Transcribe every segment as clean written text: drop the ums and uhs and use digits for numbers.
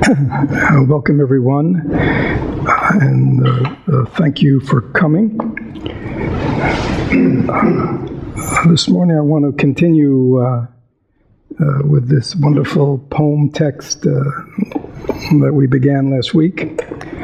Welcome, everyone, and thank you for coming. This morning I want to continue with this wonderful poem text that we began last week.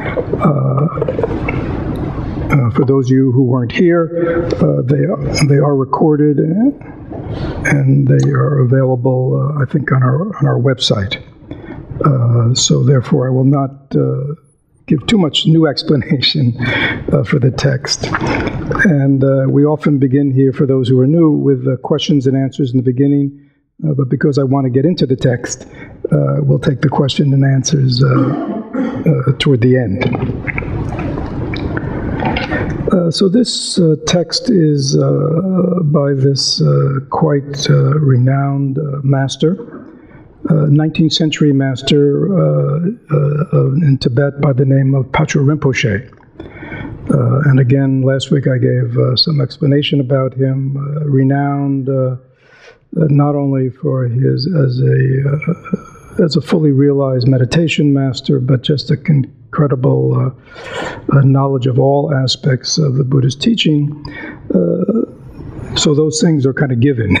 For those of you who weren't here, they are recorded and they are available, I think, on our website. So therefore, I will not give too much new explanation for the text. And we often begin here, for those who are new, with questions and answers in the beginning. But because I want to get into the text, we'll take the question and answers toward the end. So this text is by this quite renowned master, 19th century master in Tibet by the name of Patrul Rinpoche. And again, last week I gave some explanation about him, renowned not only for his as a fully realized meditation master, but just an incredible knowledge of all aspects of the Buddhist teaching. So those things are kind of given.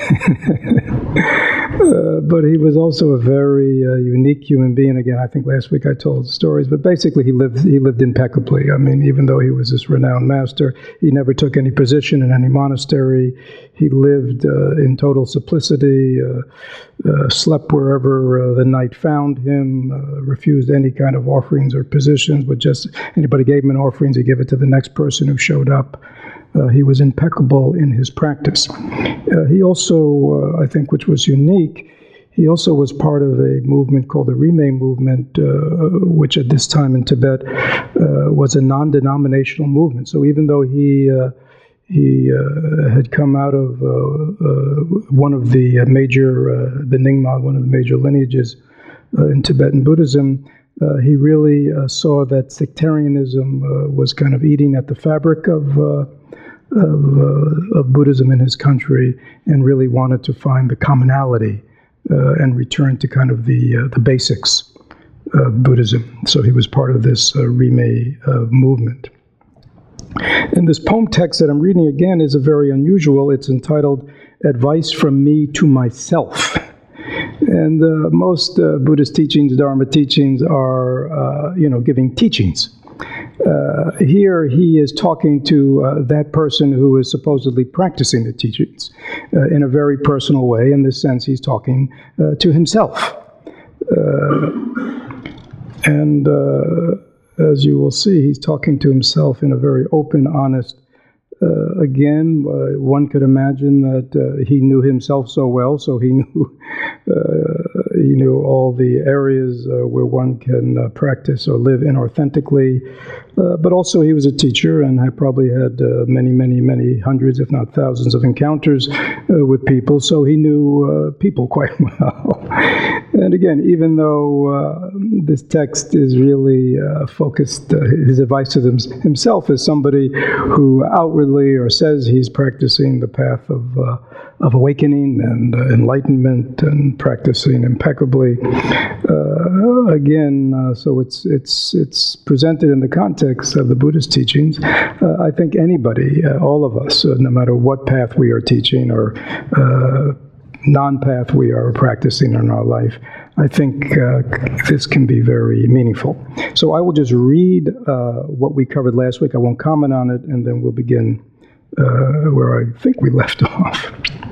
But he was also a very unique human being. Again, I think last week I told stories, but basically he lived impeccably. I mean, even though he was this renowned master, he never took any position in any monastery. He lived in total simplicity, slept wherever the night found him, refused any kind of offerings or positions, but just anybody gave him an offering, he gave it to the next person who showed up. He was impeccable in his practice. He also, I think, which was unique, he also was part of a movement called the Rimé movement, which at this time in Tibet was a non-denominational movement. So even though he had come out of one of the major, the Nyingma, one of the major lineages in Tibetan Buddhism, he really saw that sectarianism was kind of eating at the fabric of Buddhism in his country, and really wanted to find the commonality and return to kind of the basics of Buddhism. So he was part of this Rimé movement. And this poem text that I'm reading again is very unusual. It's entitled "Advice from Me to Myself." And most Buddhist teachings, Dharma teachings, are giving teachings. Here he is talking to that person who is supposedly practicing the teachings in a very personal way. In this sense, he's talking to himself. And as you will see, he's talking to himself in a very open, honest. Again, one could imagine that he knew himself so well, so he knew all the areas where one can practice or live inauthentically. But also he was a teacher and had probably had many hundreds, if not thousands, of encounters with people, so he knew people quite well. And again, even though this text is really focused, his advice to himself as somebody who outwardly or says he's practicing the path of awakening and enlightenment and practicing impeccably. So it's presented in the context of the Buddhist teachings. I think anybody, all of us, no matter what path we are teaching or non-path we are practicing in our life, I think this can be very meaningful. So I will just read what we covered last week. I won't comment on it, and then we'll begin where I think we left off.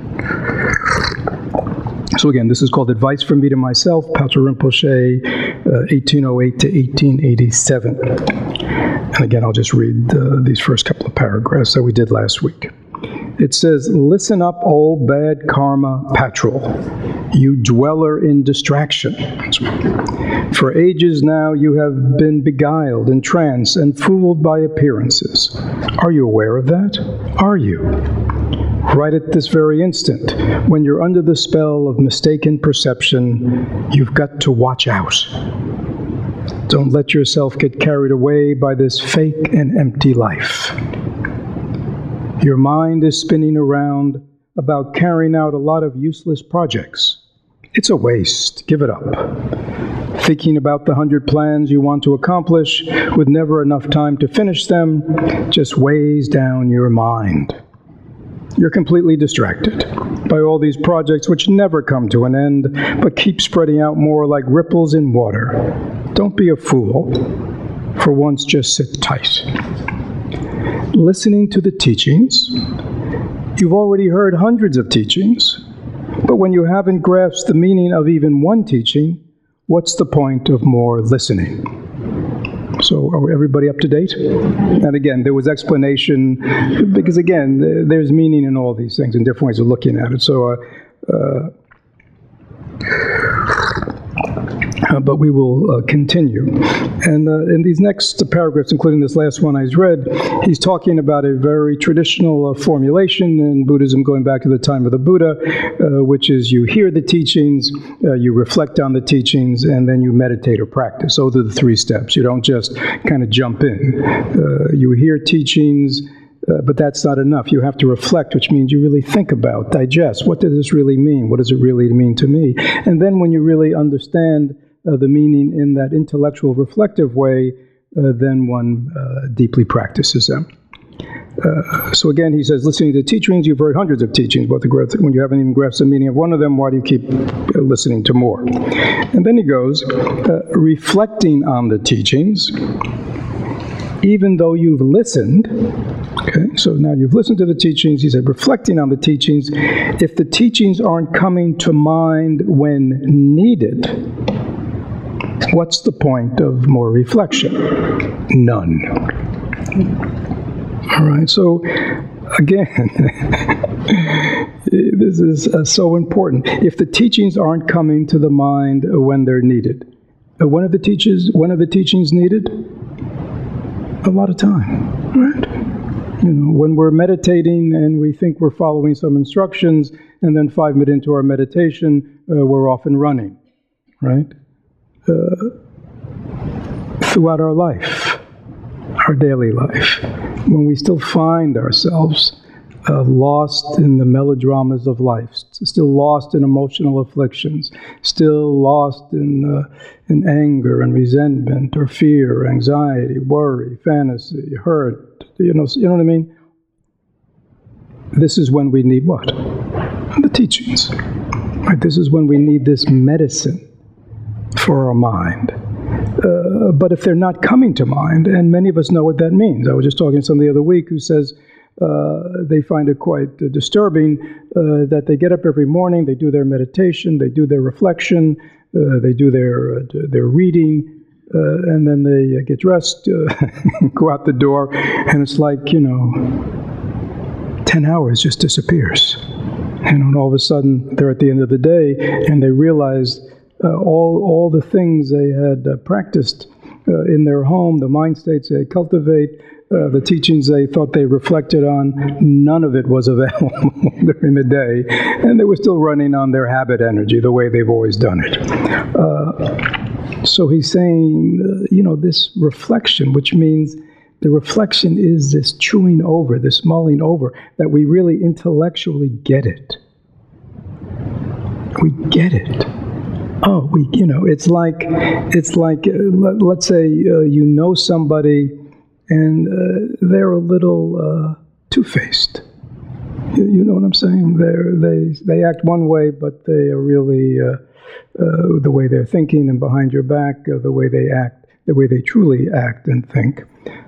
So again, this is called Advice from Me to Myself, Patrul Rinpoche, 1808 to 1887. And again, I'll just read these first couple of paragraphs that we did last week. It says, "Listen up, old bad karma Patrul, you dweller in distraction. For ages now you have been beguiled, entranced, and fooled by appearances. Are you aware of that? Are you? Right at this very instant, when you're under the spell of mistaken perception, you've got to watch out. Don't let yourself get carried away by this fake and empty life. Your mind is spinning around about carrying out a lot of useless projects. It's a waste. Give it up. thinking about the 100 plans you want to accomplish with never enough time to finish them just weighs down your mind. You're completely distracted by all these projects which never come to an end, but keep spreading out more like ripples in water. Don't be a fool. For once, just sit tight. Listening to the teachings, you've already heard hundreds of teachings, but when you haven't grasped the meaning of even one teaching, what's the point of more listening? So are everybody up to date? And again, there was explanation, because again, there's meaning in all these things and different ways of looking at it. So, but we will continue. And in these next paragraphs, including this last one I read, he's talking about a very traditional formulation in Buddhism going back to the time of the Buddha, which is you hear the teachings, you reflect on the teachings, and then you meditate or practice. Those are the 3 steps. You don't just kind of jump in. You hear teachings, but that's not enough. You have to reflect, which means you really think about, digest. What does this really mean? What does it really mean to me? And then when you really understand the meaning in that intellectual, reflective way, then one deeply practices them. So again, he says, listening to the teachings, you've heard hundreds of teachings, but when you haven't even grasped the meaning of one of them, why do you keep listening to more? And then he goes, reflecting on the teachings, even though you've listened. Okay, so now you've listened to the teachings. He said, reflecting on the teachings, if the teachings aren't coming to mind when needed, what's the point of more reflection? None. All right, so again, this is so important. If the teachings aren't coming to the mind when they're needed, when are the teachings needed? A lot of time, right? When we're meditating and we think we're following some instructions, and then 5 minutes into our meditation, we're off and running, right? Throughout our life, our daily life, when we still find ourselves lost in the melodramas of life, still lost in emotional afflictions, still lost in anger and resentment or fear, anxiety, worry, fantasy, hurt, you know what I mean? This is when we need what? The teachings. Right? This is when we need this medicine for our mind. But if they're not coming to mind, and many of us know what that means. I was just talking to somebody the other week who says they find it quite disturbing that they get up every morning, they do their meditation, they do their reflection, they do their reading, and then they get dressed, go out the door, and it's like, 10 hours just disappears. And all of a sudden, they're at the end of the day, and they realize all the things they had practiced in their home, the mind states they cultivate, the teachings they thought they reflected on, none of it was available during the day, and they were still running on their habit energy, the way they've always done it. So he's saying, this reflection, which means the reflection is this chewing over, this mulling over, that we really intellectually get it. We get it. Oh, it's like, let's say you know somebody and they're a little two-faced. You know what I'm saying? They act one way, but they are really the way they're thinking, and behind your back, the way they act, the way they truly act and think.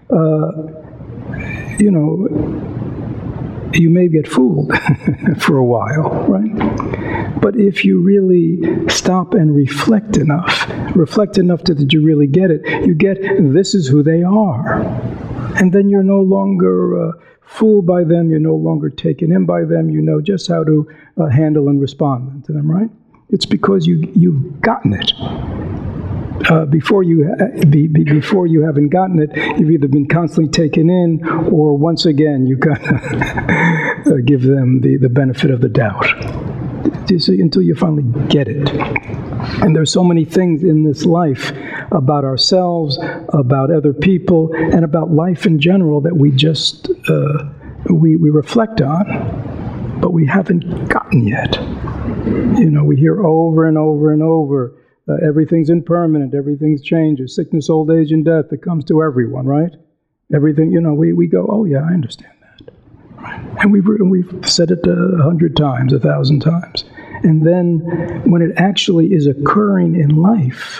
You may get fooled for a while, right? But if you really stop and reflect enough that you really get it, you get this is who they are. And then you're no longer fooled by them, you're no longer taken in by them, you know just how to handle and respond to them, right? It's because you've gotten it. Before you haven't gotten it, you've either been constantly taken in, or once again you gotta give them the benefit of the doubt. You see, until you finally get it. And there's so many things in this life about ourselves, about other people, and about life in general that we just we reflect on, but we haven't gotten yet. We hear over and over and over everything's impermanent, everything's changes, sickness, old age, and death, it comes to everyone, right? Everything, we go, oh yeah, I understand that. Right? And we've said it 100 times, 1,000 times. And then when it actually is occurring in life,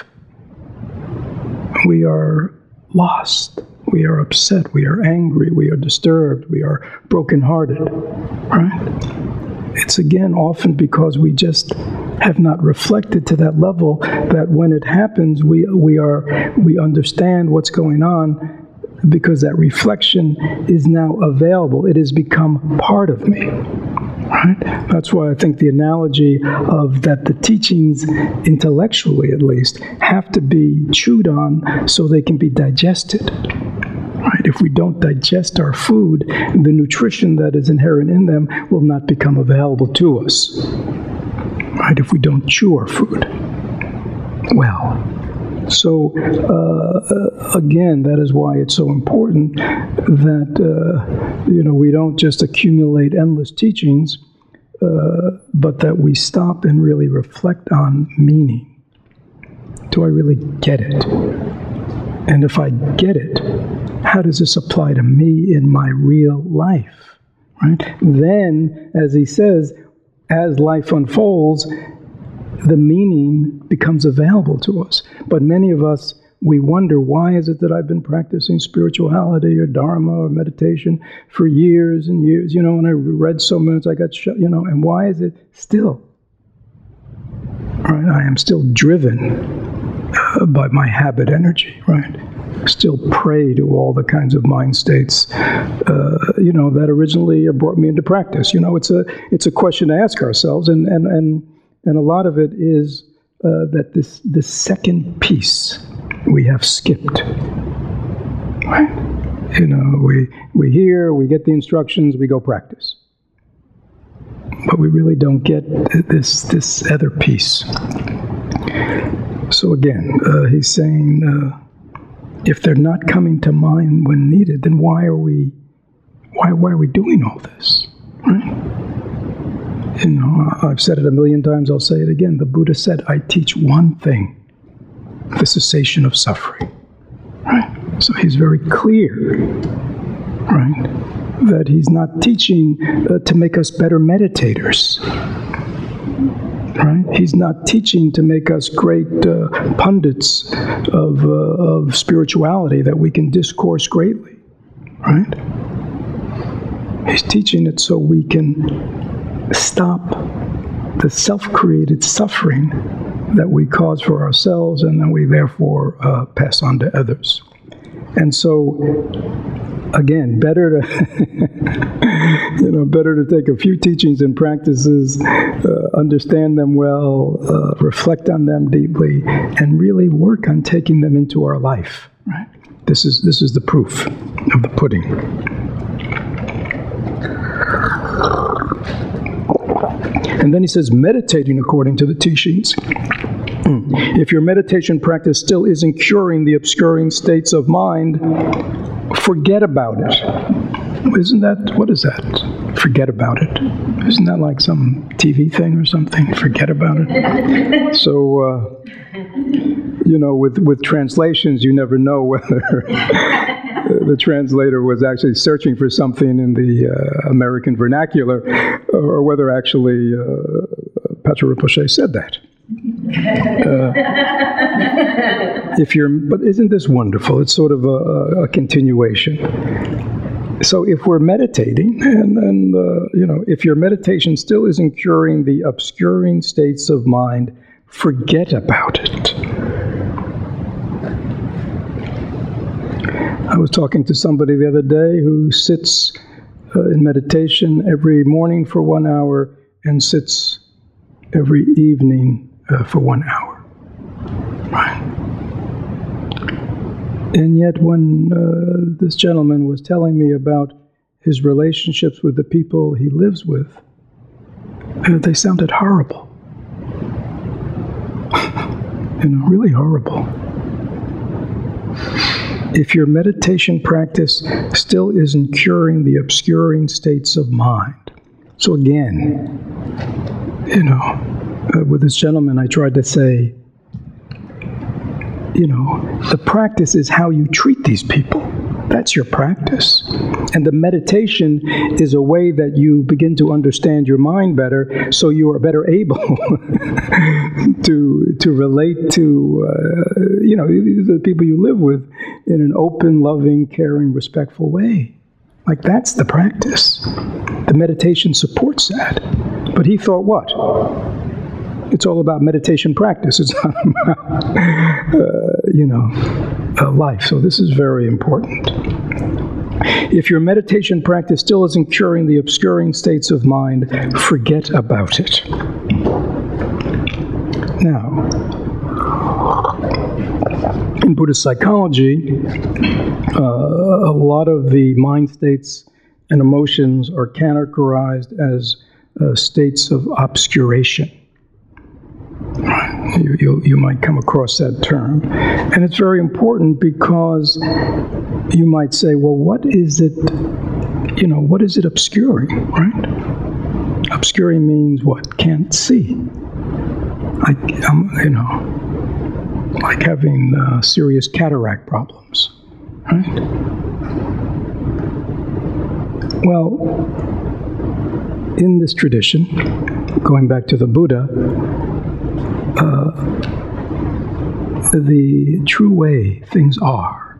we are lost, we are upset, we are angry, we are disturbed, we are brokenhearted, right? It's again often because we just have not reflected to that level that when it happens, we understand what's going on because that reflection is now available. It has become part of me. Right? That's why I think the analogy of that the teachings, intellectually at least, have to be chewed on so they can be digested. Right? If we don't digest our food, the nutrition that is inherent in them will not become available to us. Right? If we don't chew our food. Well, so again, that is why it's so important that we don't just accumulate endless teachings, but that we stop and really reflect on meaning. Do I really get it? And if I get it, how does this apply to me in my real life? Right? Then, as he says, as life unfolds, the meaning becomes available to us. But many of us, we wonder, why is it that I've been practicing spirituality or Dharma or meditation for years and years, and I read so much, I got shut, and why is it still? Right? I am still driven by my habit energy, right? Still prey to all the kinds of mind states, that originally brought me into practice. It's a question to ask ourselves, and a lot of it is that this second piece we have skipped. Right? We hear, we get the instructions, we go practice. But we really don't get this other piece. So again, he's saying, if they're not coming to mind when needed, then why are we doing all this? Right? I've said it 1,000,000 times, I'll say it again. The Buddha said, I teach one thing, the cessation of suffering. Right? So he's very clear, right, that he's not teaching to make us better meditators. Right? He's not teaching to make us great pundits of spirituality that we can discourse greatly. Right? He's teaching it so we can stop the self-created suffering that we cause for ourselves and then we therefore pass on to others. And so, again, better to take a few teachings and practices, understand them well, reflect on them deeply, and really work on taking them into our life. Right? This is the proof of the pudding. And then he says, meditating according to the teachings. If your meditation practice still isn't curing the obscuring states of mind, forget about it. What is that? Forget about it. Isn't that like some TV thing or something? Forget about it. So, with translations, you never know whether the translator was actually searching for something in the American vernacular, or whether actually Patrul Rinpoche said that. But isn't this wonderful? It's sort of a continuation. So if we're meditating, and if your meditation still isn't curing the obscuring states of mind, forget about it. I was talking to somebody the other day who sits in meditation every morning for 1 hour and sits every evening for 1 hour. Right? And yet when this gentleman was telling me about his relationships with the people he lives with, they sounded horrible. Really horrible. If your meditation practice still isn't curing the obscuring states of mind. So again, with this gentleman, I tried to say, the practice is how you treat these people. That's your practice. And the meditation is a way that you begin to understand your mind better, so you are better able to relate to the people you live with in an open, loving, caring, respectful way. Like, that's the practice. The meditation supports that. But he thought, what? It's all about meditation practice. It's not about, life. So this is very important. If your meditation practice still isn't curing the obscuring states of mind, forget about it. Now, in Buddhist psychology, a lot of the mind states and emotions are categorized as states of obscuration. You might come across that term. And it's very important because you might say, well, what is it obscuring, right? Obscuring means what? Can't see. Like having serious cataract problems, right? Well, in this tradition, going back to the Buddha, the true way things are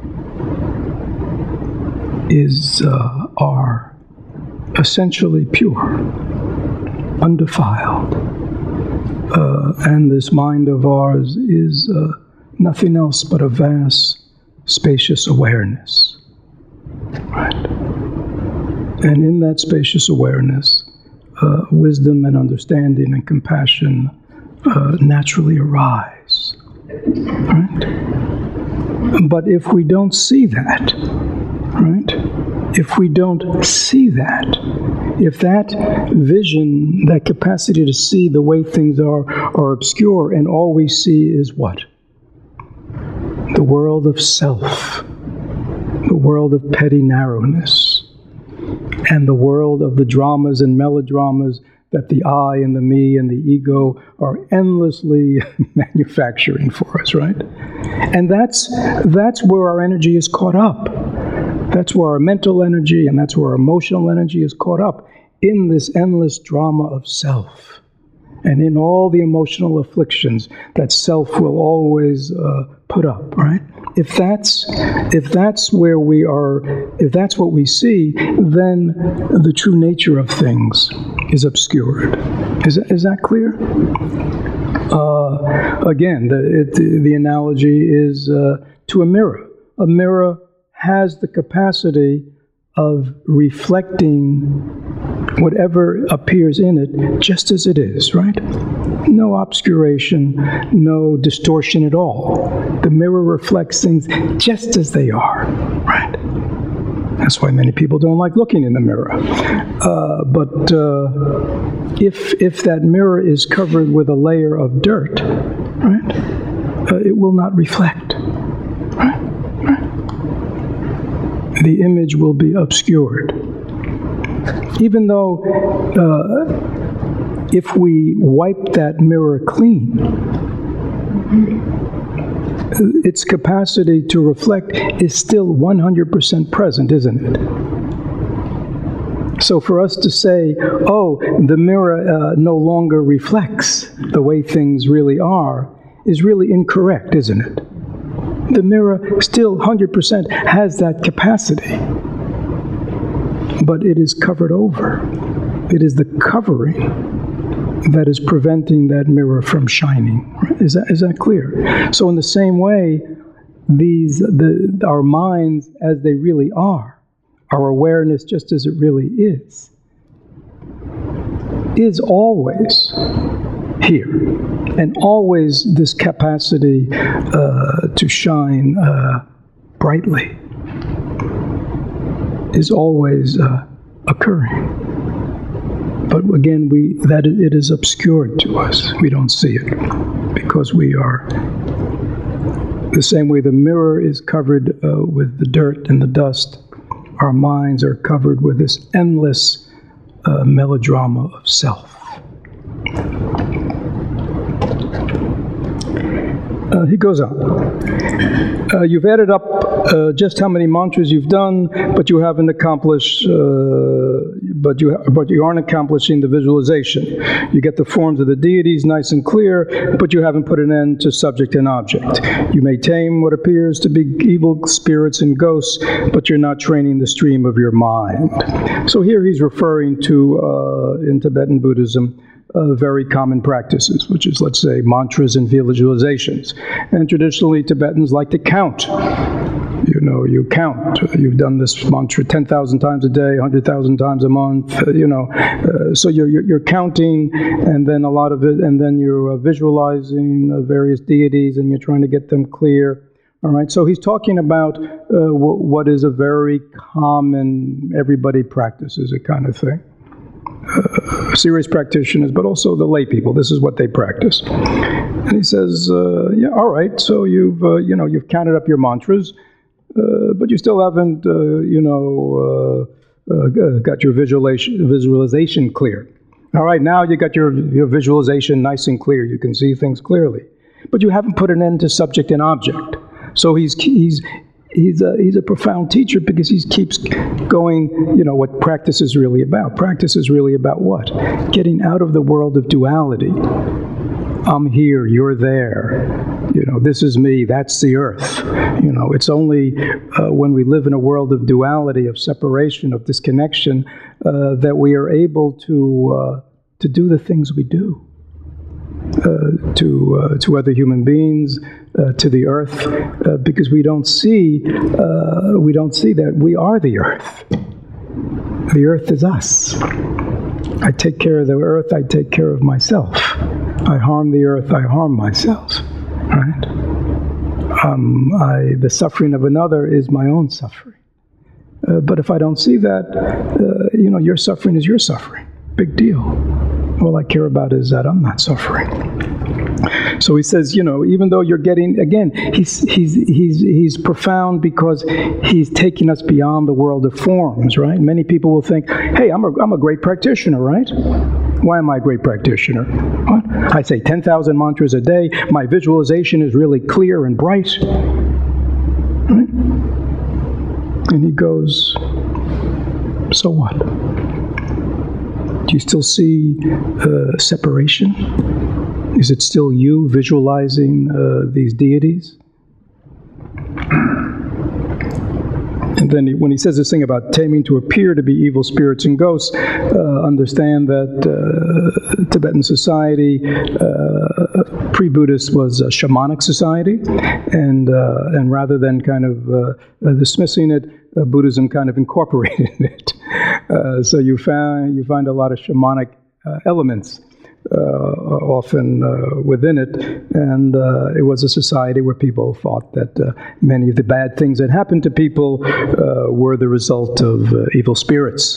are essentially pure, undefiled, and this mind of ours is nothing else but a vast, spacious awareness, right? And in that spacious awareness, wisdom and understanding and compassion naturally arise, right? But if we don't see that, right? If we don't see that, if that vision, that capacity to see the way things are obscure, and all we see is what? The world of self, the world of petty narrowness, and the world of the dramas and melodramas that the I and the me and the ego are endlessly manufacturing for us, right? And that's where our energy is caught up. That's where our mental energy and that's where our emotional energy is caught up, in this endless drama of self. And in all the emotional afflictions that self will always put up, right? If that's where we are, if that's what we see, then the true nature of things is obscured. Is that clear? Again, the analogy is to a mirror. A mirror has the capacity of reflecting whatever appears in it just as it is, right? No obscuration, no distortion at all. The mirror reflects things just as they are, right? That's why many people don't like looking in the mirror. But if that mirror is covered with a layer of dirt, right, it will not reflect, right? The image will be obscured. Even though if we wipe that mirror clean, its capacity to reflect is still 100% present, isn't it? So for us to say, oh, the mirror no longer reflects the way things really are, is really incorrect, isn't it? The mirror still 100% has that capacity, but it is covered over. It is the covering that is preventing that mirror from shining. Is that clear? So in the same way, our minds as they really are, our awareness just as it really is always here, and always this capacity to shine brightly is always occurring. But again, it is obscured to us. We don't see it because we are the same way the mirror is covered with the dirt and the dust. Our minds are covered with this endless melodrama of self. He goes on. You've added up just how many mantras you've done, but you haven't accomplished. But you aren't accomplishing the visualization. You get the forms of the deities nice and clear, but you haven't put an end to subject and object. You may tame what appears to be evil spirits and ghosts, but you're not training the stream of your mind. So here he's referring to, in Tibetan Buddhism, very common practices, which is, let's say, mantras and visualizations. And traditionally, Tibetans like to count. You count. You've done this mantra 10,000 times a day, 100,000 times a month, so you're counting, and then a lot of it, and then you're visualizing various deities, and you're trying to get them clear. All right, so he's talking about what is a very common, everybody practices it kind of thing. Serious practitioners, but also the lay people. This is what they practice. And he says, yeah, all right, so you've counted up your mantras, but you still haven't, got your visualization clear. All right, now you got your visualization nice and clear. You can see things clearly, but you haven't put an end to subject and object. So he's a profound teacher because he keeps going, what practice is really about. Practice is really about what? Getting out of the world of duality. I'm here, you're there. This is me, that's the earth. It's only when we live in a world of duality, of separation, of disconnection, that we are able to do the things we do. To other human beings, to the earth, because we don't see that we are the earth. The earth is us. I take care of the earth, I take care of myself. I harm the earth, I harm myself. Right? The suffering of another is my own suffering. But if I don't see that, your suffering is your suffering. Big deal. All I care about is that I'm not suffering. So he says, even though you're getting, again, he's profound because he's taking us beyond the world of forms, right? Many people will think, hey, I'm a great practitioner, right? Why am I a great practitioner? What? I say 10,000 mantras a day. My visualization is really clear and bright. Right? And he goes, so what? Do you still see separation? Is it still you visualizing these deities? And then when he says this thing about taming to appear to be evil spirits and ghosts, understand that Tibetan society, pre-Buddhist, was a shamanic society, and rather than kind of dismissing it, Buddhism kind of incorporated it. So you find a lot of shamanic elements often within it, and it was a society where people thought that many of the bad things that happened to people were the result of evil spirits,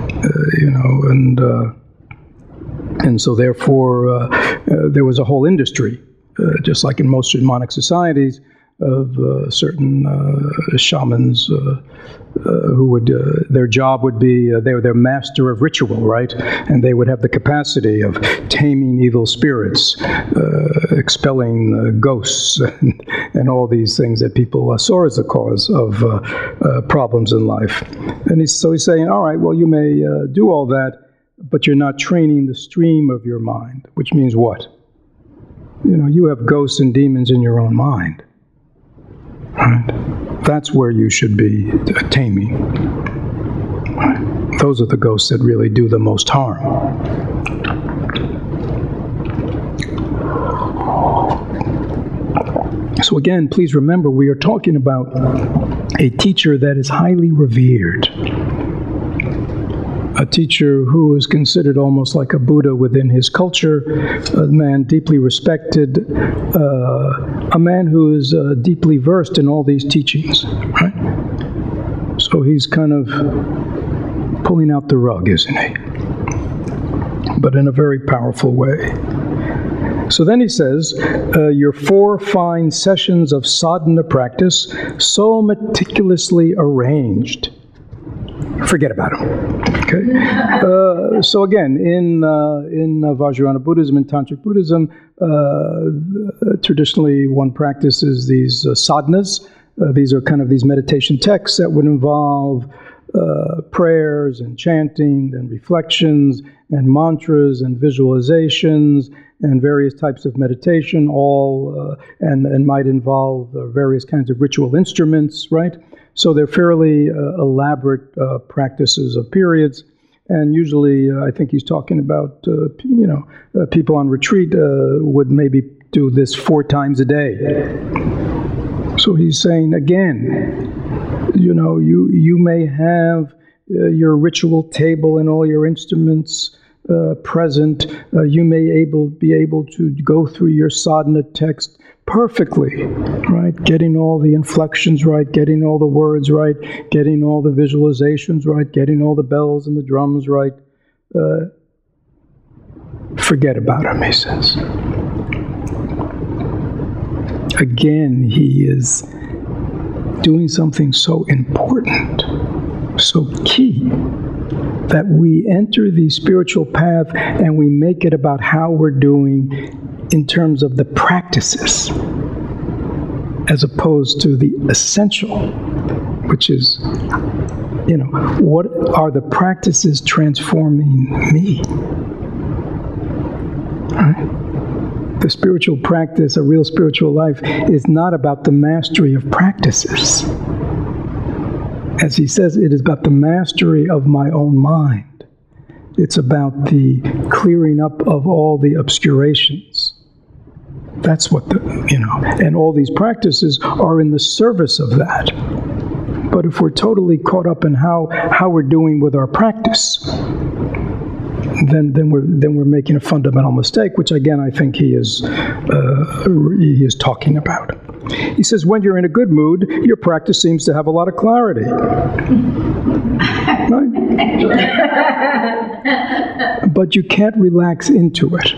and so therefore there was a whole industry, just like in most shamanic societies, of certain shamans who would, their job would be, they were their master of ritual, right? And they would have the capacity of taming evil spirits, expelling ghosts, and all these things that people saw as the cause of problems in life. And so he's saying, all right, well, you may do all that, but you're not training the stream of your mind, which means what? You have ghosts and demons in your own mind. Right? That's where you should be taming. Right? Those are the ghosts that really do the most harm. So again, please remember, we are talking about a teacher that is highly revered. A teacher who is considered almost like a Buddha within his culture, a man deeply respected, a man who is deeply versed in all these teachings, right? So he's kind of pulling out the rug, isn't he? But in a very powerful way. So then he says, your 4 fine sessions of sadhana practice, so meticulously arranged, forget about them. Okay. So again, in Vajrayana Buddhism and Tantric Buddhism, traditionally one practices these sadhanas. These are kind of these meditation texts that would involve prayers and chanting and reflections and mantras and visualizations and various types of meditation, all and might involve various kinds of ritual instruments, right? So they're fairly elaborate practices of periods, and usually I think he's talking about people on retreat would maybe do this 4 times a day. So he's saying again, you may have your ritual table and all your instruments present. You may be able to go through your sadhana text perfectly, right? Getting all the inflections right, getting all the words right, getting all the visualizations right, getting all the bells and the drums right. Forget about him, he says. Again, he is doing something so important, so key, that we enter the spiritual path and we make it about how we're doing in terms of the practices, as opposed to the essential, which is, what are the practices transforming me? Right? The spiritual practice, a real spiritual life, is not about the mastery of practices. As he says, it is about the mastery of my own mind. It's about the clearing up of all the obscurations. That's what and all these practices are in the service of that. But if we're totally caught up in how we're doing with our practice, then we're making a fundamental mistake, which again I think he is talking about. He says, when you're in a good mood, your practice seems to have a lot of clarity. Right? But you can't relax into it.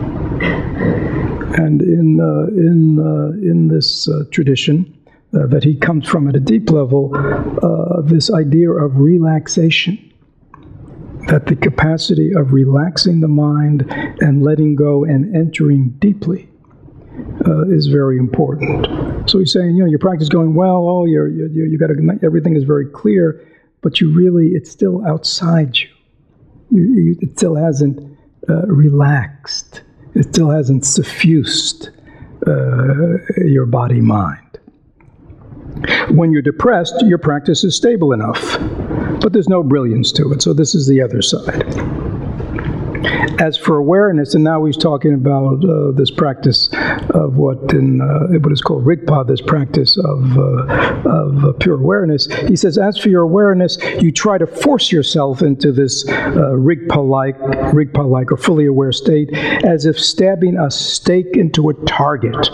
And in this tradition that he comes from at a deep level, this idea of relaxation, that the capacity of relaxing the mind and letting go and entering deeply is very important. So he's saying, your practice is going well. Oh, you got everything is very clear, but it's still outside you. It still hasn't relaxed. It still hasn't suffused your body-mind. When you're depressed, your practice is stable enough, but there's no brilliance to it. So this is the other side. As for awareness, and now he's talking about this practice of what is called Rigpa, this practice of pure awareness. He says, as for your awareness, you try to force yourself into this Rigpa-like or fully aware state, as if stabbing a stake into a target.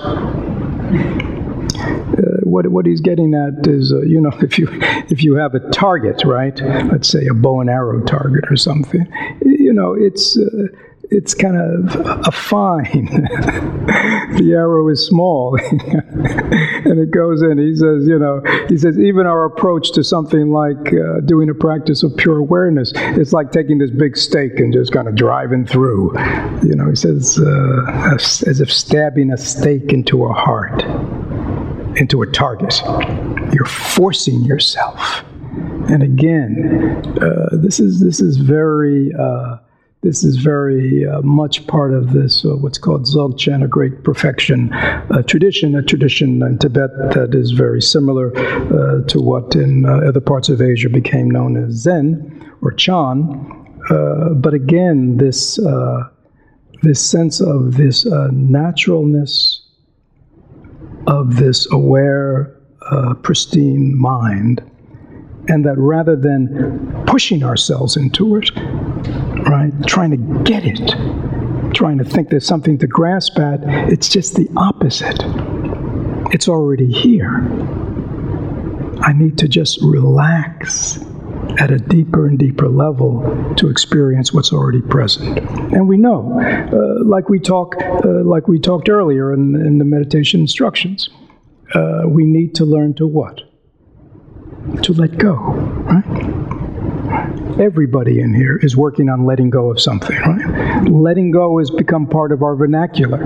What he's getting at is, if you have a target, right? Let's say a bow and arrow target or something. It's kind of a fine. The arrow is small, and it goes in. He says even our approach to something like doing a practice of pure awareness, it's like taking this big stake and just kind of driving through. He says as if stabbing a stake into a heart. Into a target. You're forcing yourself. And again, this is very much part of this what's called Dzogchen, a great perfection tradition, a tradition in Tibet that is very similar to what in other parts of Asia became known as Zen or Chan. But again, this sense of this naturalness of this aware, pristine mind, and that rather than pushing ourselves into it, right, trying to get it, trying to think there's something to grasp at, it's just the opposite. It's already here. I need to just relax at a deeper and deeper level to experience what's already present. And we know, like we talked earlier in the meditation instructions, we need to learn to what? To let go, right? Everybody in here is working on letting go of something, right? Letting go has become part of our vernacular.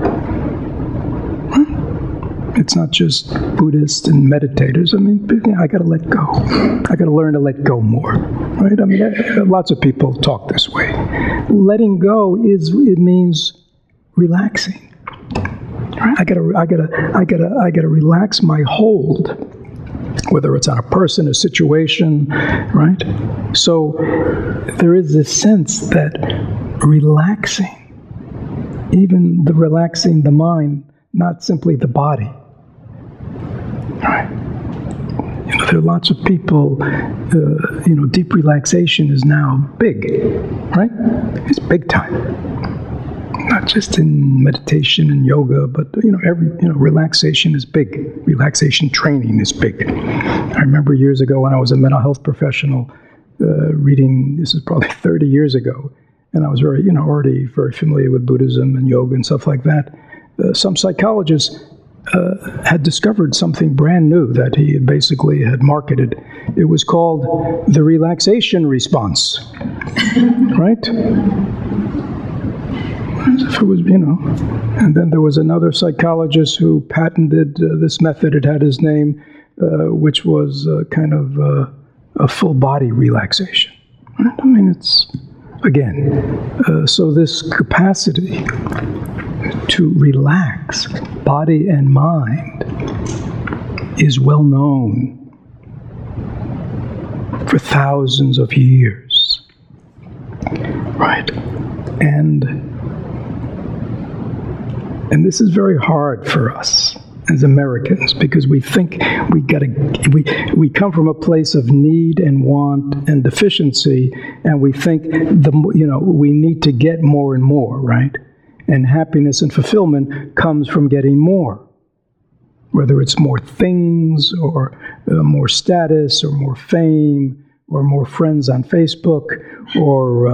It's not just Buddhists and meditators. I mean, I got to let go. I got to learn to let go more, right? I mean, lots of people talk this way. Letting go it means relaxing. Right? I gotta relax my hold, whether it's on a person, a situation, right? So there is this sense that relaxing, even relaxing the mind, not simply the body. Right? There are lots of people, deep relaxation is now big, right? It's big time. Not just in meditation and yoga, but relaxation is big. Relaxation training is big. I remember years ago when I was a mental health professional, reading. This is probably 30 years ago, and I was already very familiar with Buddhism and yoga and stuff like that. Some psychologists had discovered something brand new that he basically had marketed. It was called the relaxation response, right? If it was, and then there was another psychologist who patented this method. It had his name, which was kind of a full body relaxation. Right? I mean, it's, again, so this capacity to relax body and mind is well known for thousands of years, right? And this is very hard for us as Americans, because we think we come from a place of need and want and deficiency, and we think we need to get more and more, right? And happiness and fulfillment comes from getting more, whether it's more things or more status or more fame or more friends on Facebook or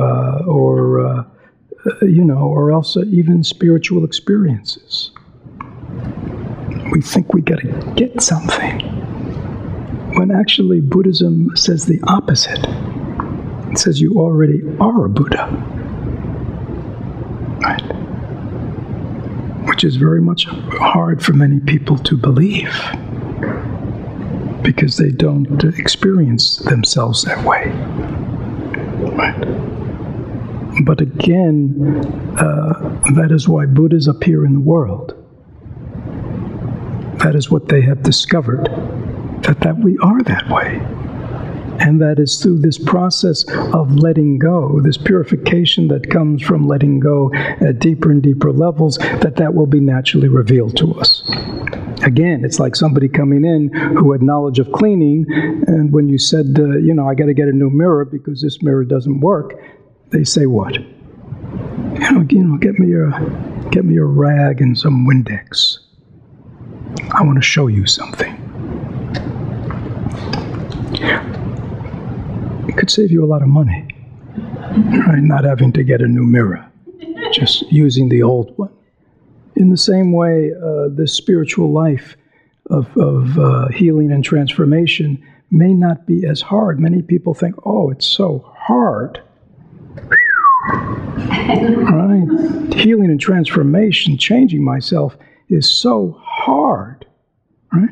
else even spiritual experiences. We think we got to get something, when actually Buddhism says the opposite. It says you already are a Buddha, right? Which is very much hard for many people to believe, because they don't experience themselves that way, right? But again, that is why Buddhas appear in the world. That is what they have discovered, that we are that way. And that is through this process of letting go, this purification that comes from letting go at deeper and deeper levels, that will be naturally revealed to us. Again, it's like somebody coming in who had knowledge of cleaning, and when you said, I got to get a new mirror because this mirror doesn't work, they say what? Get me a rag and some Windex. I want to show you something. It could save you a lot of money, right? Not having to get a new mirror, just using the old one. In the same way, this spiritual life of healing and transformation may not be as hard. Many people think, oh, it's so hard. Right? Healing and transformation, changing myself, is so hard, right?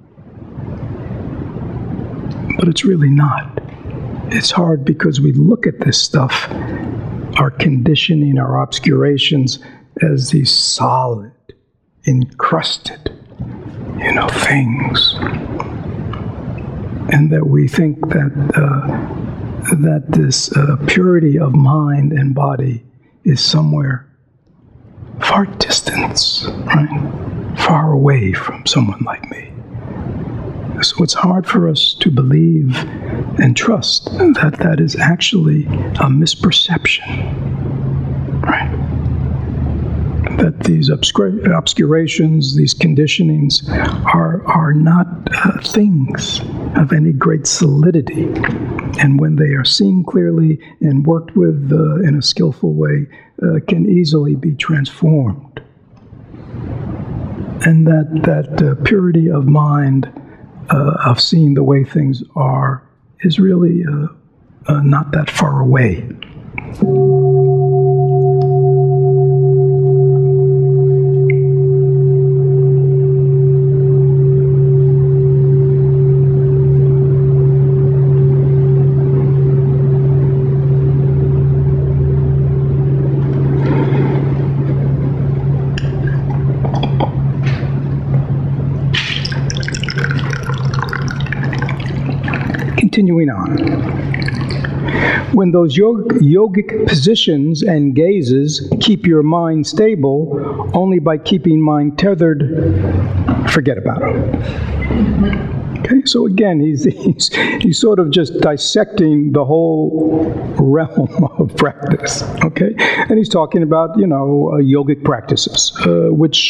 But it's really not. It's hard because we look at this stuff, our conditioning, our obscurations, as these solid, encrusted, things. And that we think that this purity of mind and body is somewhere far distance, right? Far away from someone like me. So it's hard for us to believe and trust that is actually a misperception, right? That these obscurations, these conditionings are not things of any great solidity. And when they are seen clearly and worked with in a skillful way, can easily be transformed. And that purity of mind, of seeing the way things are, is really not that far away. Continuing on. When those yogic positions and gazes keep your mind stable, only by keeping mind tethered, forget about them. Okay, so again, he's sort of just dissecting the whole realm of practice. Okay, and he's talking about yogic practices, which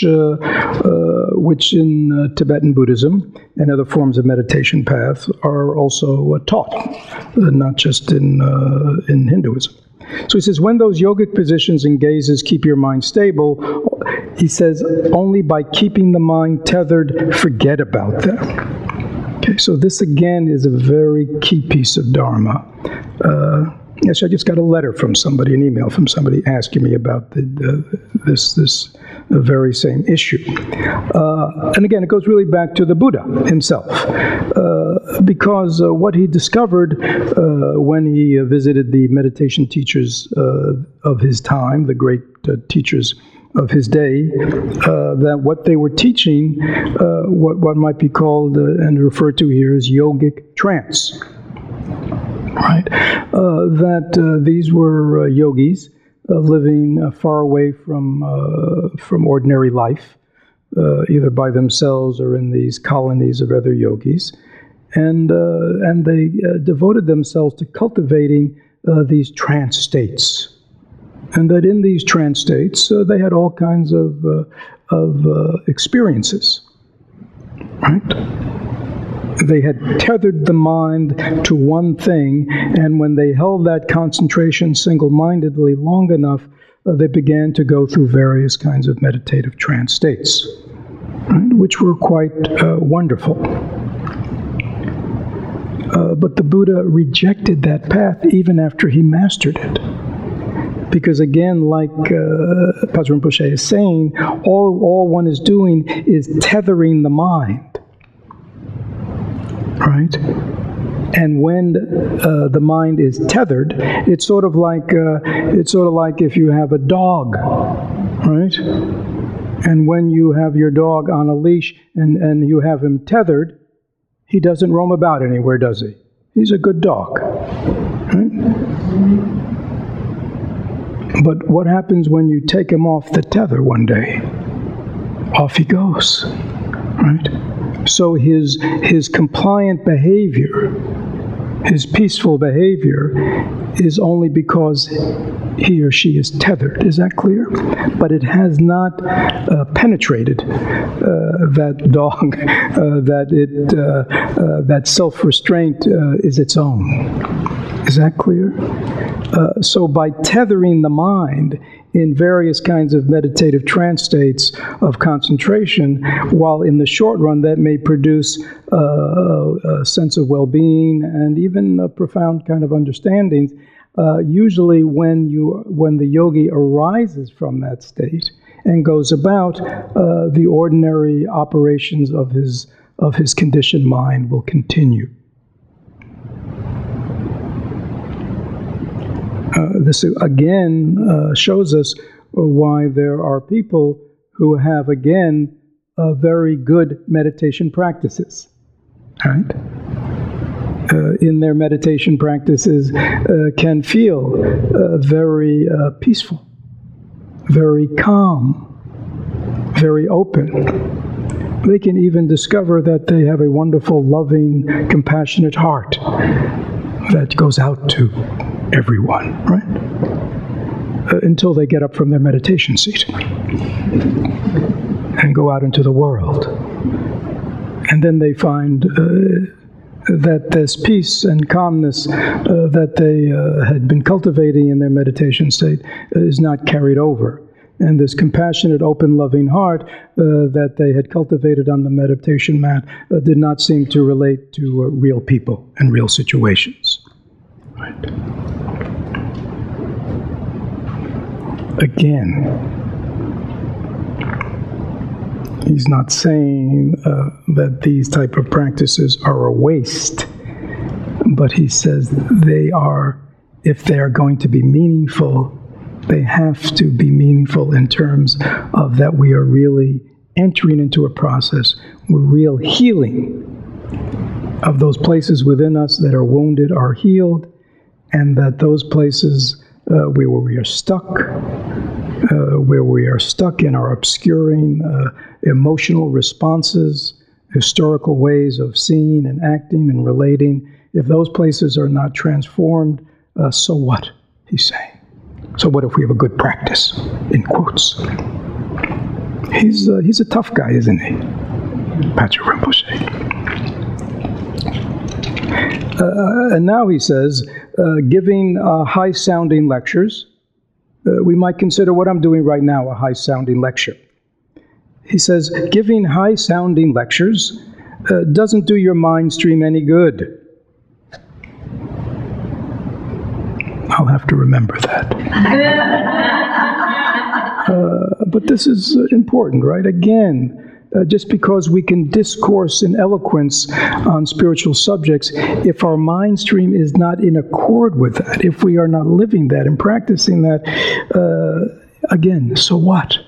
in Tibetan Buddhism and other forms of meditation path are also taught, not just in Hinduism. So he says, when those yogic positions and gazes keep your mind stable, he says, only by keeping the mind tethered, forget about them. Okay, so this again is a very key piece of Dharma. Yes, I just got a letter from somebody, an email from somebody asking me about this very same issue. And again, it goes really back to the Buddha himself, because what he discovered when he visited the meditation teachers of his time, the great teachers of his day, that what they were teaching, what might be called and referred to here as yogic trance. Right? That these were yogis living far away from ordinary life, either by themselves or in these colonies of other yogis, and they devoted themselves to cultivating these trance states. And that in these trance states, they had all kinds of experiences, right? They had tethered the mind to one thing, and when they held that concentration single-mindedly long enough, they began to go through various kinds of meditative trance states, right? Which were quite wonderful. But the Buddha rejected that path even after he mastered it. Because again, like Patrul Rinpoche is saying, all one is doing is tethering the mind, right? And when the mind is tethered, it's sort of like if you have a dog, right? And when you have your dog on a leash and you have him tethered, he doesn't roam about anywhere, does he? He's a good dog, right? But what happens when you take him off the tether one day? Off he goes, right? So his compliant behavior, his peaceful behavior, is only because he or she is tethered. Is that clear? But it has not penetrated that dog, that self-restraint is its own. Is that clear? So by tethering the mind in various kinds of meditative trance states of concentration, while in the short run that may produce a sense of well-being and even a profound kind of understanding, usually when the yogi arises from that state and goes about, the ordinary operations of his conditioned mind will continue. This again shows us why there are people who have, again, very good meditation practices, right? In their meditation practices can feel very peaceful, very calm, very open. They can even discover that they have a wonderful, loving, compassionate heart that goes out to everyone, right? Until they get up from their meditation seat and go out into the world. And then they find that this peace and calmness that they had been cultivating in their meditation state is not carried over. And this compassionate, open, loving heart that they had cultivated on the meditation mat did not seem to relate to real people and real situations. Right. again, he's not saying that these type of practices are a waste, but he says they are, if they are going to be meaningful, they have to be meaningful in terms of that we are really entering into a process where real healing of those places within us that are wounded are healed, and that those places where we are stuck, in our obscuring emotional responses, historical ways of seeing and acting and relating, if those places are not transformed, so what, he's saying. So what if we have a good practice, in quotes? He's a tough guy, isn't he? Patrick Rinpoche. And now he says, giving high-sounding lectures, we might consider what I'm doing right now a high-sounding lecture. He says, giving high-sounding lectures doesn't do your mind stream any good. I'll have to remember that. But this is important, right? Again, just because we can discourse in eloquence on spiritual subjects, if our mind stream is not in accord with that, if we are not living that and practicing that, again, so what?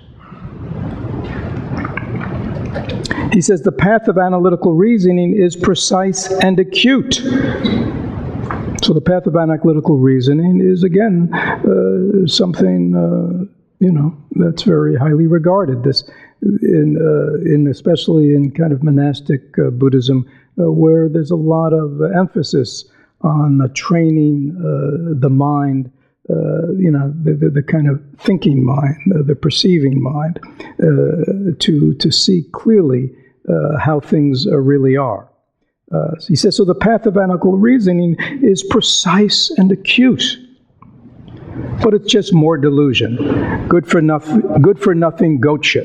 He says the path of analytical reasoning is precise and acute. So the path of analytical reasoning is, again, something, that's very highly regarded. This, especially in kind of monastic Buddhism, where there's a lot of emphasis on training the mind, the kind of thinking mind, the perceiving mind, to see clearly how things really are. He says, so the path of analytical reasoning is precise and acute, but it's just more delusion. Good for nothing goat shit.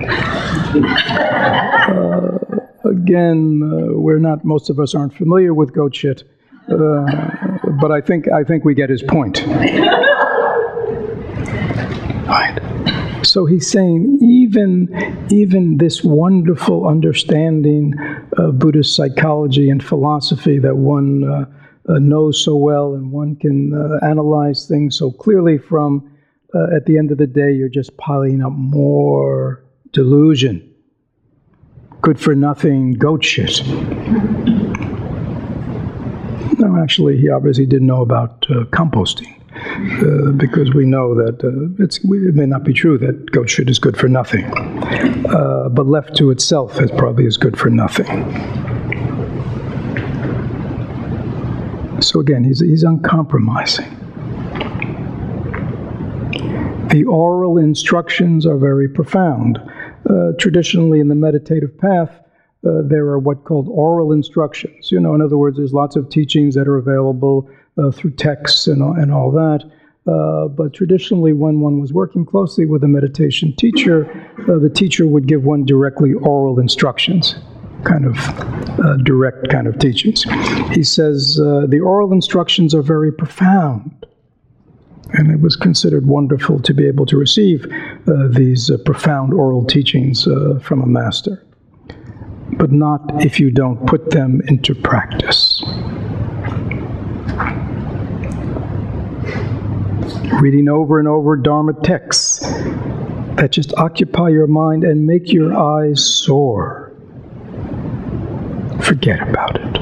Again, most of us aren't familiar with goat shit, but I think we get his point. Right. So he's saying even this wonderful understanding of Buddhist psychology and philosophy that one knows so well and one can analyze things so clearly from, at the end of the day, you're just piling up more delusion. Good for nothing goat shit. No, actually, he obviously didn't know about composting. Because we know that it may not be true that goat shit is good for nothing, but left to itself, it probably is good for nothing. So again, he's uncompromising. The oral instructions are very profound. Traditionally, in the meditative path, there are what called oral instructions. In other words, there's lots of teachings that are available through texts and all that. But traditionally, when one was working closely with a meditation teacher, the teacher would give one directly oral instructions, kind of direct kind of teachings. He says the oral instructions are very profound, and it was considered wonderful to be able to receive these profound oral teachings from a master, but not if you don't put them into practice. Reading over and over Dharma texts that just occupy your mind and make your eyes soar. Forget about it.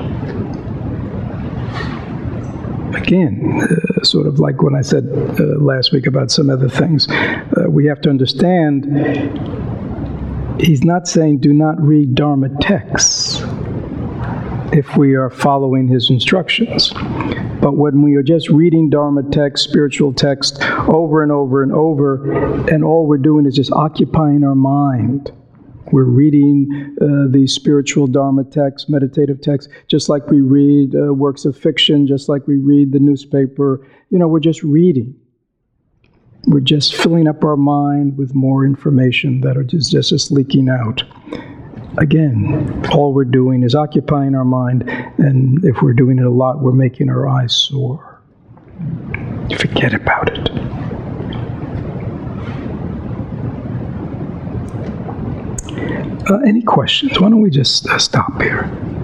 Again, sort of like when I said last week about some other things, we have to understand he's not saying do not read Dharma texts if we are following his instructions. But when we are just reading Dharma text, spiritual text, over and over and over, and all we're doing is just occupying our mind. We're reading these spiritual Dharma texts, meditative texts, just like we read works of fiction, just like we read the newspaper. We're just reading. We're just filling up our mind with more information that are just leaking out. Again, all we're doing is occupying our mind, and if we're doing it a lot, we're making our eyes soar. Forget about it. Any questions? Why don't we just stop here?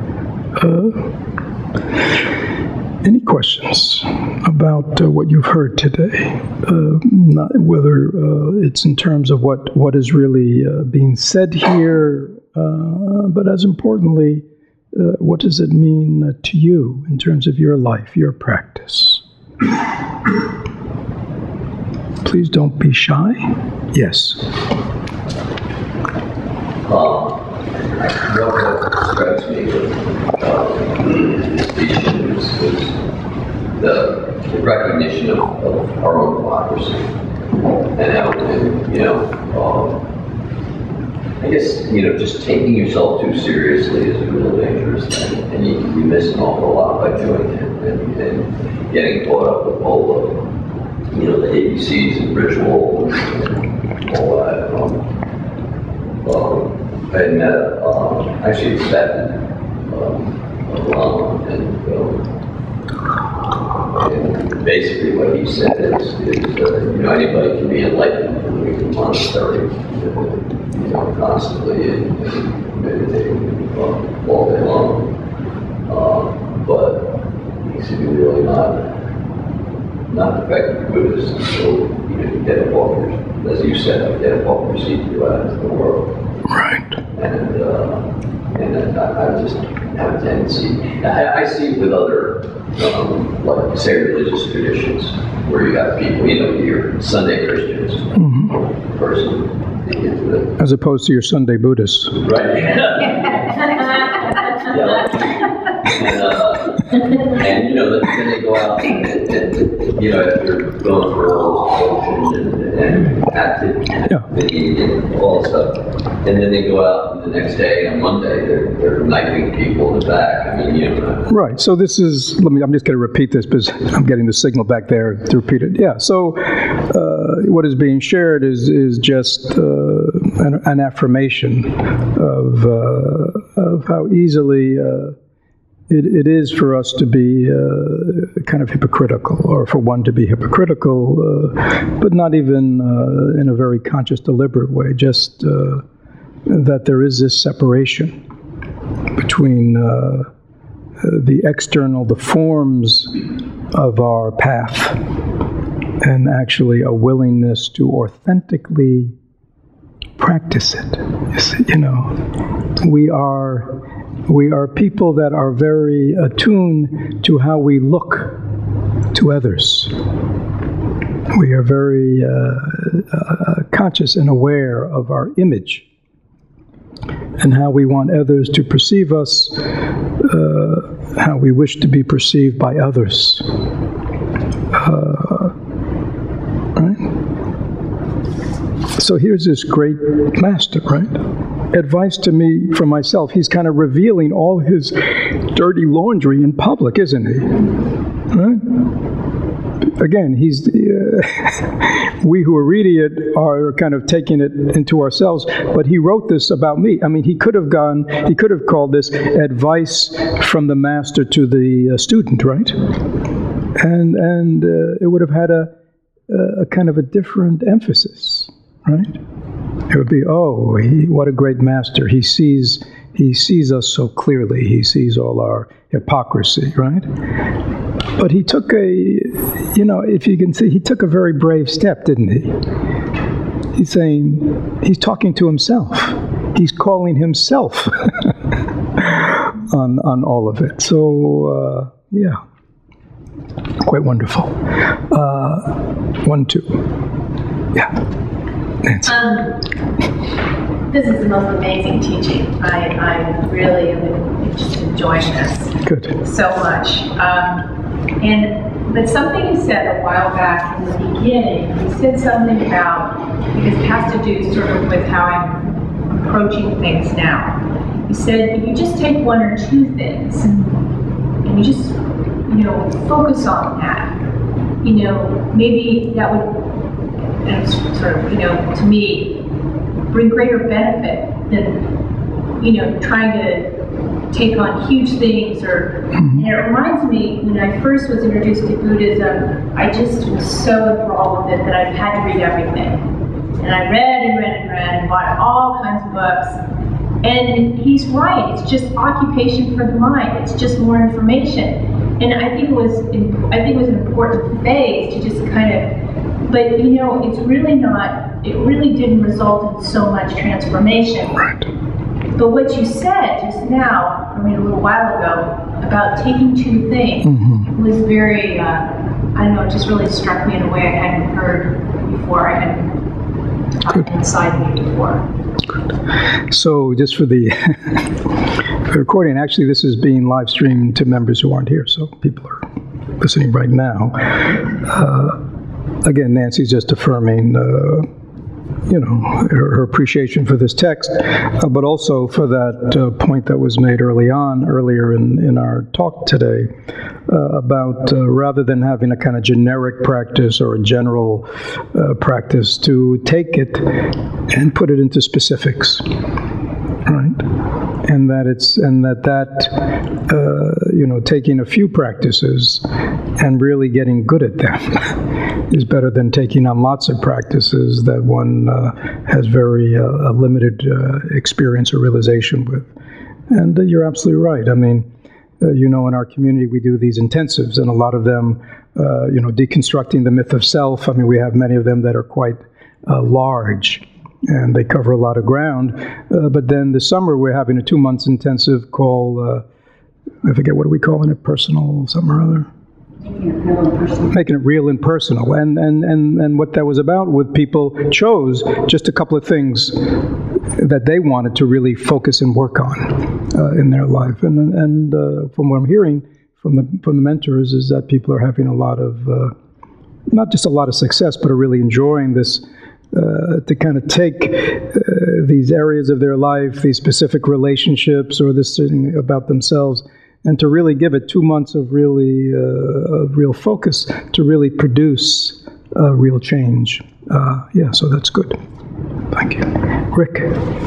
Any questions about what you've heard today? Not whether it's in terms of what is really being said here, but as importantly, what does it mean to you in terms of your life, your practice? Please don't be shy. Yes. What strikes me with this teaching is the recognition of our own democracy, and how, I guess, just taking yourself too seriously is a real dangerous thing, and you miss an awful lot by doing it, and getting caught up with all the, the ABCs and ritual and all that. I met, actually it's Tibetan, and basically what he said is anybody can be enlightened from the monastery, constantly and meditating all day long, but he said you're really not an effective Buddhist until you get up off your, as you said, get up off your seat and go out into the world. Right. And I just have a tendency, I see it with other, like say religious traditions, where you have people, your Sunday Christians, person, as opposed to your Sunday Buddhists. Right. And then they go out and after going for all this devotion and activity and all this stuff, and then they go out the next day on Monday, they're knifing people in the back. I mean, Right. So this is. I'm just going to repeat this because I'm getting the signal back there to repeat it. Yeah. So what is being shared is just an affirmation of how easily. It is for us to be kind of hypocritical, or for one to be hypocritical, but not even in a very conscious, deliberate way, just that there is this separation between the external, the forms of our path, and actually a willingness to authentically practice it. We are people that are very attuned to how we look to others. We are very conscious and aware of our image and how we want others to perceive us, how we wish to be perceived by others. Right? So here's this great master, right? Advice to me for myself. He's kind of revealing all his dirty laundry in public, isn't he? Right? Again, he's we who are reading it are kind of taking it into ourselves, but he wrote this about me. I mean, he could have called this advice from the master to the student, right? And it would have had a kind of a different emphasis, right? It would be, what a great master. He sees us so clearly. He sees all our hypocrisy, right? But he took if you can see, he took a very brave step, didn't he? He's saying, he's talking to himself. He's calling himself on all of it. So, quite wonderful. 1, 2. Yeah. This is the most amazing teaching. I really am just enjoying this. Good. So much. But something you said a while back in the beginning, you said something about, because it has to do sort of with how I'm approaching things now. You said if you just take 1 or 2 things and you just, focus on that, maybe that would, sort of, to me, bring greater benefit than, trying to take on huge things. And it reminds me, when I first was introduced to Buddhism, I just was so enthralled with it that I've had to read everything. And I read and bought all kinds of books. And he's right, it's just occupation for the mind. It's just more information. And I think it was an important phase to just kind of, but you know, it's really not, it really didn't result in so much transformation. Right. But what you said just now, I mean a little while ago, about taking two things was very, I don't know, it just really struck me in a way I hadn't heard before. I hadn't gotten inside me before. So just for the recording, actually this is being live streamed to members who aren't here, so people are listening right now. Again, Nancy's just affirming her appreciation for this text, but also for that point that was made earlier in our talk today, about rather than having a kind of generic practice or a general practice, to take it and put it into specifics, right? And taking a few practices and really getting good at them is better than taking on lots of practices that one has very limited experience or realization with. And you're absolutely right. I mean, in our community we do these intensives, and a lot of them, deconstructing the myth of self. I mean, we have many of them that are quite large, and they cover a lot of ground. But then this summer we're having a 2 months intensive called, I forget, what are we calling it, personal something or other? Making it real and personal. And what that was about, with people chose just a couple of things that they wanted to really focus and work on in their life. And from what I'm hearing from the mentors is that people are having a lot of, not just a lot of success, but are really enjoying this, to kind of take these areas of their life, these specific relationships, or this thing about themselves, and to really give it 2 months of really of real focus to really produce real change. So that's good. Thank you. Rick?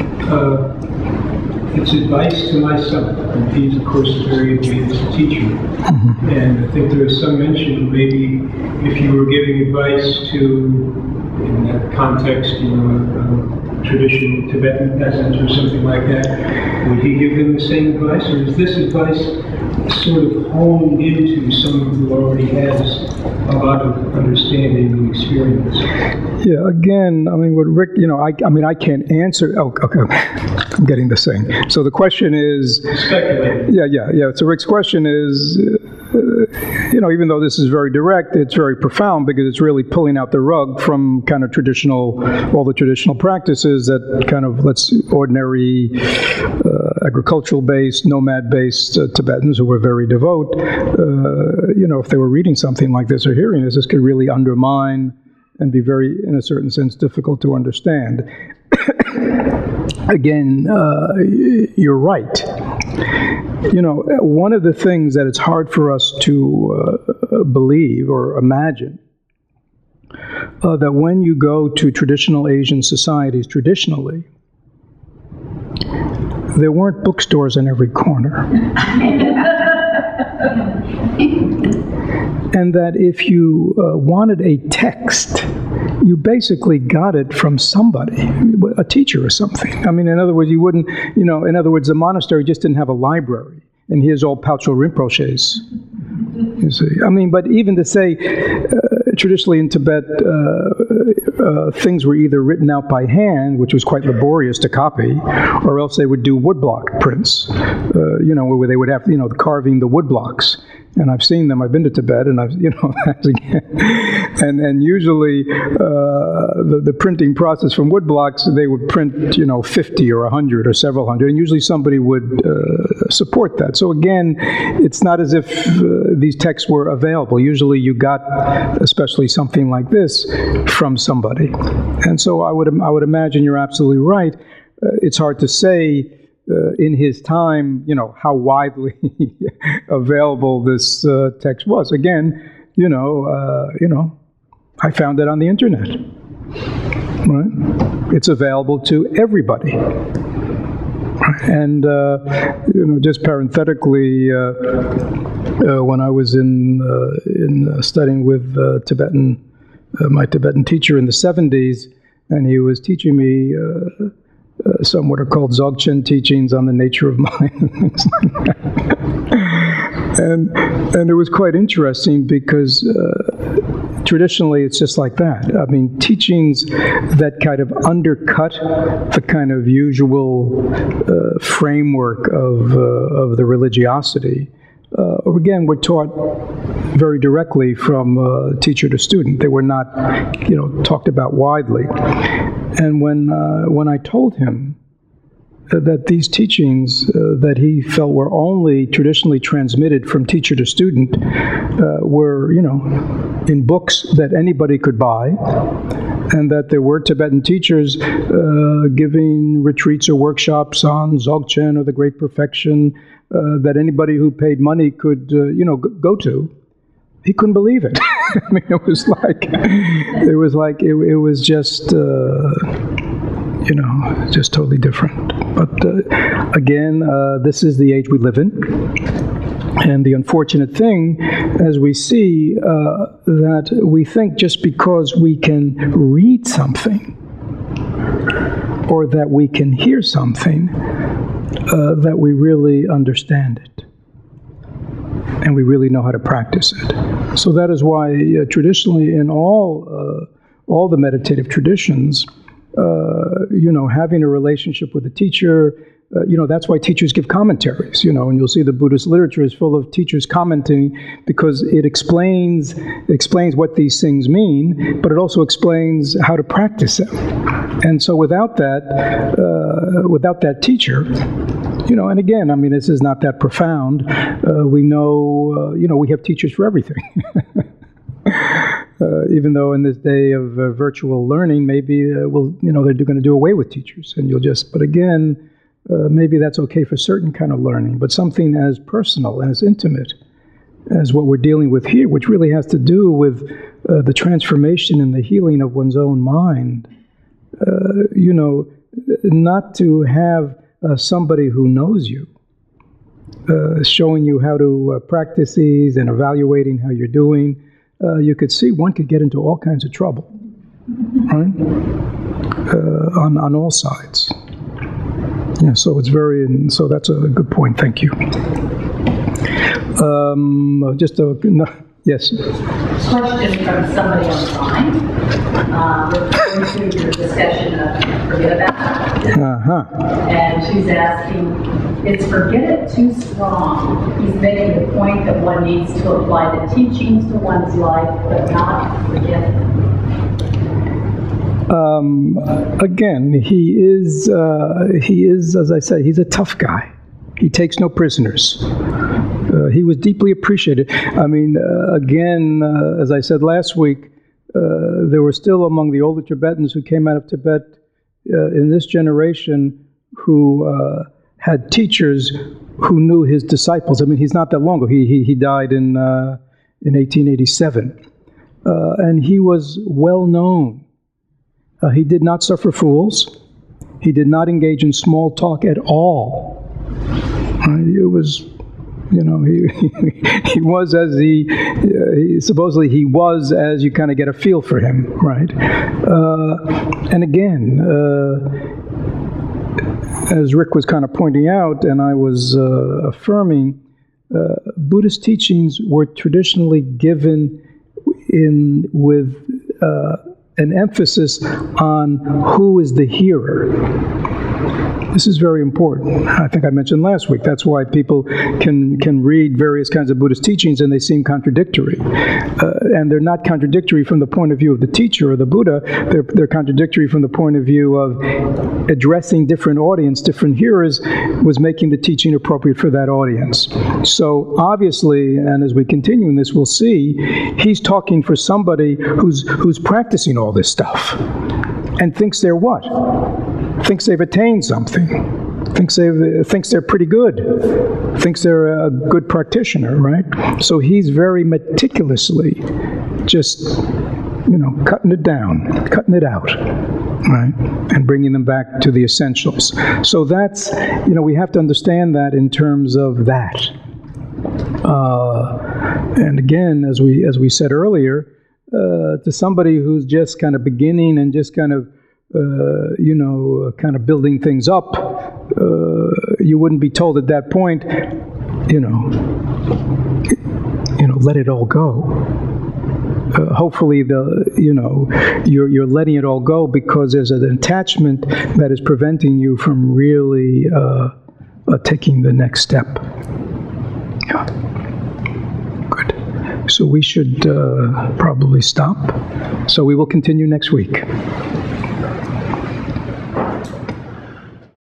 It's advice to myself, and he's, of course, a very advanced teacher. And I think there was some mention, maybe if you were giving advice to, in that context, traditional Tibetan peasants or something like that, would he give them the same advice, or is this advice sort of honed into someone who already has a lot of understanding and experience? Yeah, again, I mean, what Rick, I can't answer. Oh, okay, I'm getting this thing. So the question is... Speculating. Yeah. So Rick's question is, even though this is very direct, it's very profound, because it's really pulling out the rug from kind of all the traditional practices that kind of ordinary agricultural-based, nomad-based Tibetans who were very devout, if they were reading something like this or hearing this could really undermine and be very, in a certain sense, difficult to understand. Again, you're right. One of the things that it's hard for us to believe or imagine, that when you go to traditional Asian societies, traditionally, there weren't bookstores in every corner. And that if you wanted a text, you basically got it from somebody, a teacher or something. I mean, in other words, you wouldn't, the monastery just didn't have a library. And here's all Palcho Rinpoche's, you see. I mean, but even to say, traditionally in Tibet, things were either written out by hand, which was quite laborious to copy, or else they would do woodblock prints, where they would have, carving the woodblocks. And I've seen them. I've been to Tibet, and and usually the printing process from woodblocks, they would print 50 or 100 or several hundred, and usually somebody would support that. So again, it's not as if these texts were available. Usually you got, especially something like this, from somebody. And so I would imagine you're absolutely right. It's hard to say. In his time, how widely available this text was. Again, I found it on the internet. Right? It's available to everybody. And just parenthetically, when I was in studying with my Tibetan teacher in the 70s, and he was teaching me some what are called Dzogchen teachings on the nature of mind and things like that. And it was quite interesting because traditionally it's just like that. I mean, teachings that kind of undercut the kind of usual framework of the religiosity, again, were taught very directly from teacher to student. They were not, talked about widely. And when I told him that these teachings that he felt were only traditionally transmitted from teacher to student were, in books that anybody could buy, and that there were Tibetan teachers giving retreats or workshops on Dzogchen or the Great Perfection that anybody who paid money could, go to. He couldn't believe it. I mean, it was just, just totally different. But again, this is the age we live in. And the unfortunate thing, as we see, that we think just because we can read something or that we can hear something, that we really understand it and we really know how to practice it. So that is why traditionally in all the meditative traditions, having a relationship with a teacher, that's why teachers give commentaries, and you'll see the Buddhist literature is full of teachers commenting because it explains what these things mean, but it also explains how to practice them. And so without that teacher, and again, I mean, this is not that profound. We know, we have teachers for everything. Even though in this day of virtual learning, maybe they're going to do away with teachers, and but again, maybe that's okay for certain kind of learning, but something as personal, as intimate as what we're dealing with here, which really has to do with the transformation and the healing of one's own mind. Not to have somebody who knows you, showing you how to practice these and evaluating how you're doing. You could see one could get into all kinds of trouble, right? On all sides. Yeah, so so that's a good point. Thank you. Yes. Question from somebody online, referring to your discussion of forget about it. And she's asking, is forget it too strong? He's making the point that one needs to apply the teachings to one's life, but not forget it. Again, he is, as I say, he's a tough guy. He takes no prisoners. He was deeply appreciated. I mean, again, as I said last week, there were still among the older Tibetans who came out of Tibet in this generation who had teachers who knew his disciples. I mean, he's not that long ago. He died in 1887. And he was well known. He did not suffer fools. He did not engage in small talk at all. It was, he was as supposedly he was as you kind of get a feel for him, right? And again, as Rick was kind of pointing out, and I was affirming, Buddhist teachings were traditionally given with an emphasis on who is the hearer. This is very important. I think I mentioned last week. That's why people can read various kinds of Buddhist teachings and they seem contradictory. And they're not contradictory from the point of view of the teacher or the Buddha. They're contradictory from the point of view of addressing different audience, different hearers, was making the teaching appropriate for that audience. So obviously, and as we continue in this, we'll see, he's talking for somebody who's practicing all this stuff and thinks they're what? Thinks they've attained something, thinks they're pretty good, thinks they're a good practitioner, right? So he's very meticulously just, cutting it down, cutting it out, right? And bringing them back to the essentials. So that's, we have to understand that in terms of that. And again, as we said earlier, to somebody who's just kind of beginning and just kind of kind of building things up, you wouldn't be told at that point, let it all go. Hopefully, you're letting it all go because there's an attachment that is preventing you from really taking the next step. Yeah. Good. So we should probably stop. So we will continue next week.